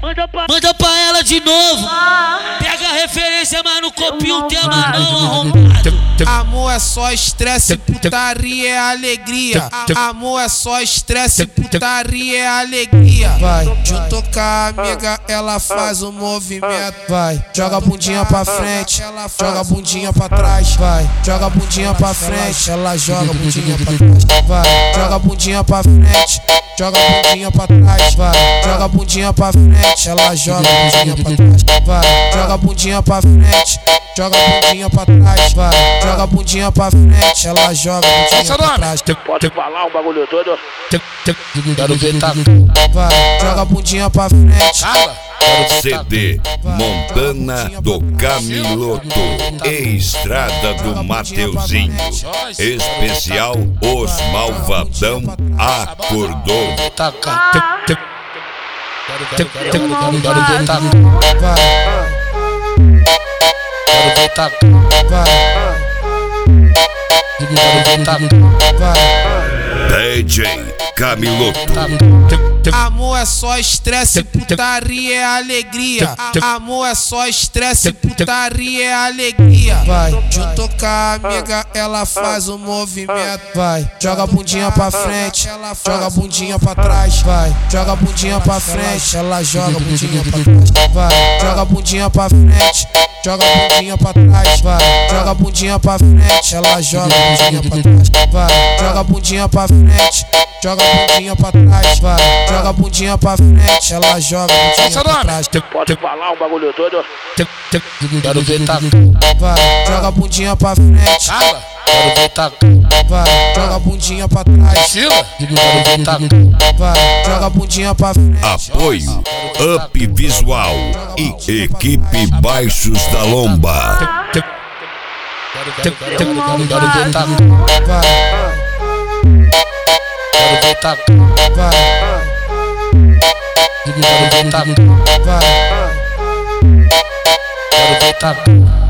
Manda pra ela de novo. Pega a referência, mas no copinho tem uma não arrombado. Amor é só estresse, putaria é alegria. Amor é só estresse, putaria é alegria. Vai, junto com a amiga, ela faz o movimento. Vai, joga a bundinha pra frente, joga a bundinha pra trás. Vai, joga a bundinha pra frente, ela joga a bundinha pra trás. Vai, joga a bundinha pra frente, joga a bundinha pra trás. Vai, joga a bundinha pra frente, ela joga a bundinha pra trás. Vai, joga a bundinha pra frente, joga a bundinha pra trás. Vai, joga a bundinha pra frente, ela joga a bundinha pra trás. Pode falar um bagulho todo? Quero ver tá. Vai, joga a bundinha pra frente. CD Montana do Camiloto, Estrada do Mateuzinho. Especial Os Malvadão Acordou. DJ Camiloto. Amor é só estresse, putaria é alegria. Amor é só estresse, putaria é alegria. Vai, junto com a amiga, ela faz o movimento. Vai, joga a bundinha pra frente, joga a bundinha pra trás. Vai, joga a bundinha pra frente, ela joga a bundinha pra trás. Vai, joga a bundinha pra frente, joga a bundinha pra trás. Vai, joga a bundinha pra frente, ela joga a bundinha pra trás. Vai, joga a bundinha pra frente, joga a bundinha pra trás. Vai, joga a bundinha pra frente, ela joga a bundinha pra trás. Pode falar um bagulho todo? Quero ver tá. Vai, joga a bundinha pra frente. Quero ver tá. Vai, joga a bundinha pra trás. Quero ver tá. Vai, joga a bundinha pra frente. Apoio Up Visual e Equipe Baixos da Lomba. Quero ver tá. Vai, quero ver tá. Vai, quero ver tá. Vai, quero ver tá.